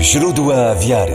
Źródła wiary.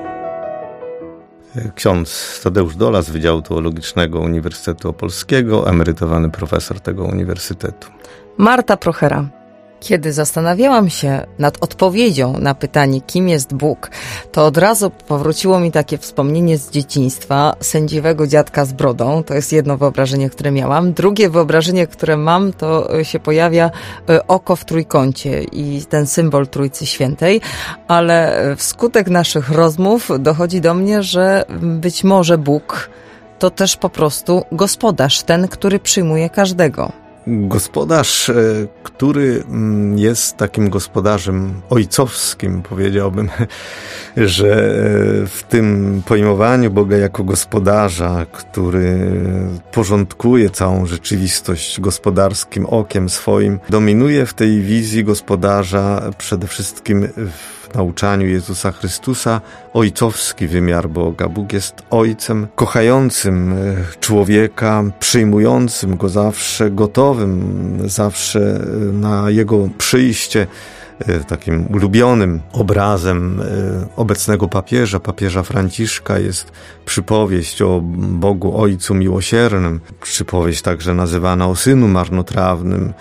Ksiądz Tadeusz Dola z Wydziału Teologicznego Uniwersytetu Opolskiego, emerytowany profesor tego uniwersytetu. Marta Prochera. Kiedy zastanawiałam się nad odpowiedzią na pytanie, kim jest Bóg, to od razu powróciło mi takie wspomnienie z dzieciństwa sędziwego dziadka z brodą. To jest jedno wyobrażenie, które miałam. Drugie wyobrażenie, które mam, to się pojawia oko w trójkącie i ten symbol Trójcy Świętej. Ale wskutek naszych rozmów dochodzi do mnie, że być może Bóg to też po prostu gospodarz, ten, który przyjmuje każdego. Gospodarz, który jest takim gospodarzem ojcowskim, powiedziałbym, że w tym pojmowaniu Boga jako gospodarza, który porządkuje całą rzeczywistość gospodarskim okiem swoim, dominuje w tej wizji gospodarza przede wszystkim w nauczaniu Jezusa Chrystusa ojcowski wymiar Boga. Bóg jest ojcem kochającym człowieka, przyjmującym go zawsze, gotowym zawsze na jego przyjście. Takim ulubionym obrazem obecnego papieża Franciszka jest przypowieść o Bogu Ojcu Miłosiernym. Przypowieść także nazywana o Synu Marnotrawnym.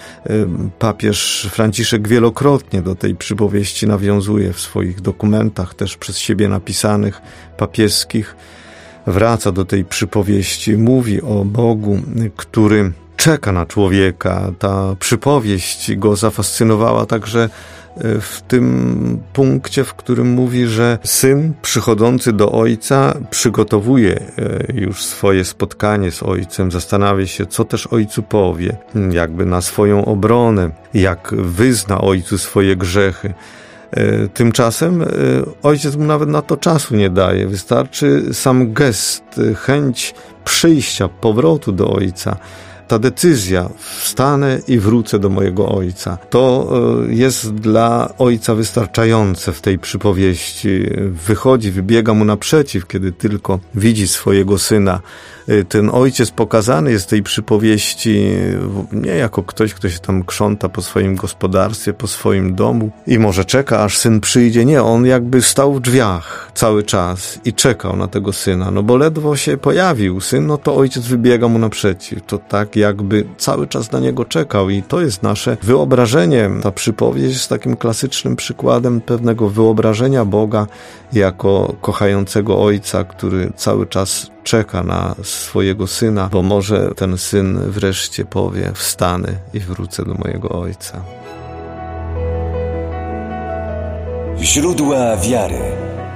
Papież Franciszek wielokrotnie do tej przypowieści nawiązuje w swoich dokumentach, też przez siebie napisanych, papieskich. Wraca do tej przypowieści, mówi o Bogu, który czeka na człowieka. Ta przypowieść go zafascynowała także w tym punkcie, w którym mówi, że syn przychodzący do ojca przygotowuje już swoje spotkanie z ojcem, zastanawia się, co też ojcu powie, jakby na swoją obronę, jak wyzna ojcu swoje grzechy. Tymczasem ojciec mu nawet na to czasu nie daje. Wystarczy sam gest, chęć przyjścia, powrotu do ojca. Ta decyzja, wstanę i wrócę do mojego ojca, to jest dla ojca wystarczające w tej przypowieści. Wychodzi, wybiega mu naprzeciw, kiedy tylko widzi swojego syna. Ten ojciec pokazany jest w tej przypowieści nie jako ktoś, kto się tam krząta po swoim gospodarstwie, po swoim domu i może czeka, aż syn przyjdzie. Nie, on jakby stał w drzwiach cały czas i czekał na tego syna. No bo ledwo się pojawił syn, no to ojciec wybiega mu naprzeciw. To tak jakby cały czas na niego czekał i to jest nasze wyobrażenie. Ta przypowieść jest takim klasycznym przykładem pewnego wyobrażenia Boga jako kochającego ojca, który cały czas czeka na swojego syna, bo może ten syn wreszcie powie: wstanę i wrócę do mojego ojca. Źródła wiary.